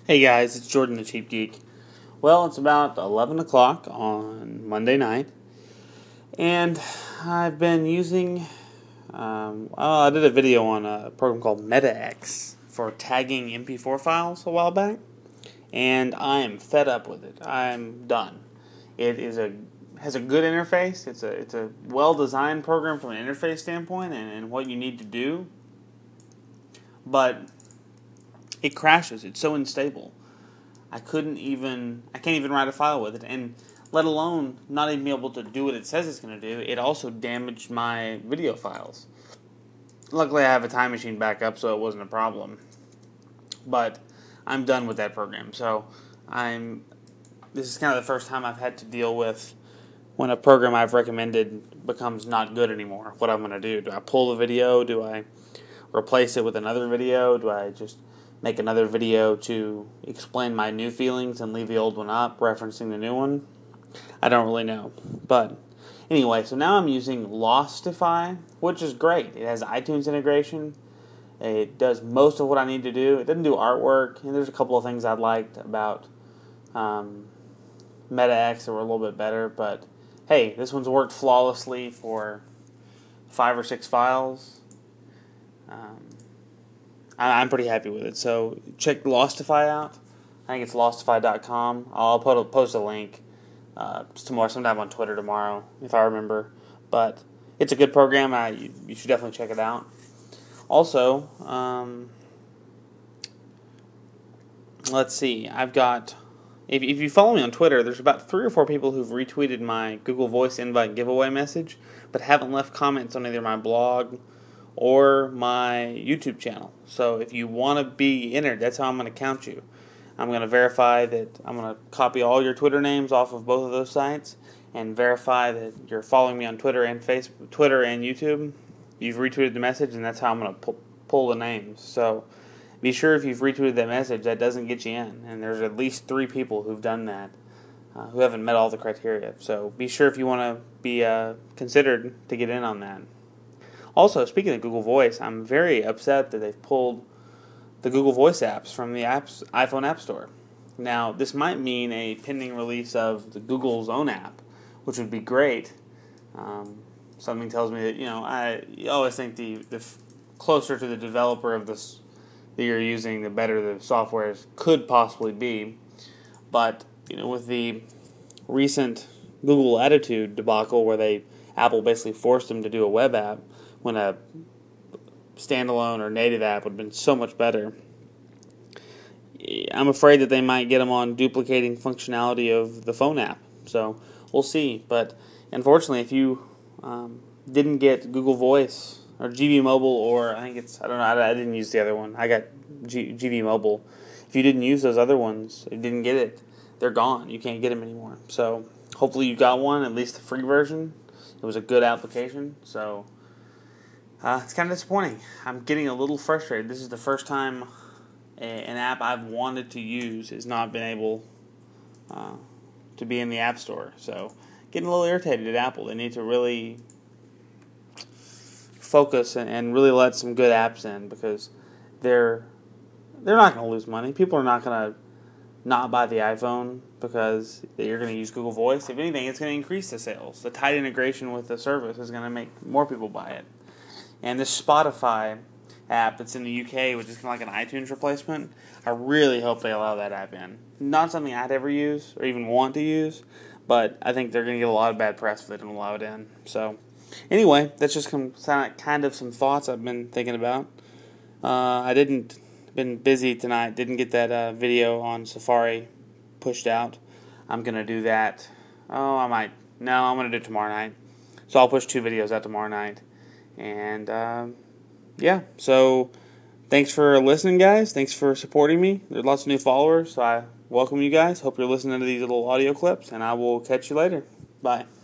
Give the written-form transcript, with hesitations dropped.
Hey guys, it's Jordan the Cheap Geek. Well, it's about 11 o'clock on Monday night, and I've been using. I did a video on a program called MetaX for tagging MP4 files a while back, and I am fed up with it. I'm done. It has a good interface. It's a well designed program from an interface standpoint and what you need to do, but it crashes. It's so unstable. I can't even write a file with it, and let alone not even be able to do what it says it's going to do. It also damaged my video files. Luckily, I have a Time Machine backup, so it wasn't a problem. But I'm done with that program. So this is kind of the first time I've had to deal with when a program I've recommended becomes not good anymore. What I'm going to do? Do I pull the video? Do I replace it with another video? Do I just make another video to explain my new feelings and leave the old one up, referencing the new one? I don't really know. But anyway, so now I'm using Lostify, which is great. It has iTunes integration. It does most of what I need to do. It doesn't do artwork, and there's a couple of things I liked about MetaX that were a little bit better. But hey, this one's worked flawlessly for 5 or 6 files. I'm pretty happy with it. So check Lostify out. I think it's lostify.com. I'll post a link tomorrow, sometime on Twitter tomorrow, if I remember. But it's a good program. You should definitely check it out. Also, let's see. I've got, if you follow me on Twitter, there's about 3 or 4 people who've retweeted my Google Voice invite giveaway message, but haven't left comments on either my blog or my YouTube channel. So if you want to be entered, that's how I'm going to count you. I'm going to verify that I'm going to copy all your Twitter names off of both of those sites and verify that you're following me on Twitter and Facebook, Twitter and YouTube. You've retweeted the message, and that's how I'm going to pull the names. So be sure if you've retweeted that message, that doesn't get you in. And there's at least 3 people who've done that who haven't met all the criteria. So be sure if you want to be considered to get in on that. Also, speaking of Google Voice, I'm very upset that they've pulled the Google Voice apps from the iPhone App Store. Now, this might mean a pending release of the Google's own app, which would be great. Something tells me that, I always think the closer to the developer of this that you're using, the better the software could possibly be. But, with the recent Google Attitude debacle where Apple basically forced them to do a web app, when a standalone or native app would have been so much better. I'm afraid that they might get them on duplicating functionality of the phone app. So we'll see. But unfortunately, if you didn't get Google Voice or GB Mobile, or I didn't use the other one. I got GB Mobile. If you didn't use those other ones, you didn't get it, they're gone. You can't get them anymore. So hopefully you got one, at least the free version. It was a good application. So it's kind of disappointing. I'm getting a little frustrated. This is the first time an app I've wanted to use has not been able to be in the App Store. So getting a little irritated at Apple. They need to really focus and really let some good apps in, because they're not going to lose money. People are not going to not buy the iPhone because you're going to use Google Voice. If anything, it's going to increase the sales. The tight integration with the service is going to make more people buy it. And this Spotify app that's in the UK, which is kind of like an iTunes replacement, I really hope they allow that app in. Not something I'd ever use or even want to use, but I think they're going to get a lot of bad press if they don't allow it in. So anyway, that's just kind of some thoughts I've been thinking about. Been busy tonight, didn't get that video on Safari pushed out. I'm going to do that. I'm going to do it tomorrow night. So I'll push 2 videos out tomorrow night. And, so thanks for listening, guys. Thanks for supporting me. There's lots of new followers, so I welcome you guys. Hope you're listening to these little audio clips, and I will catch you later. Bye.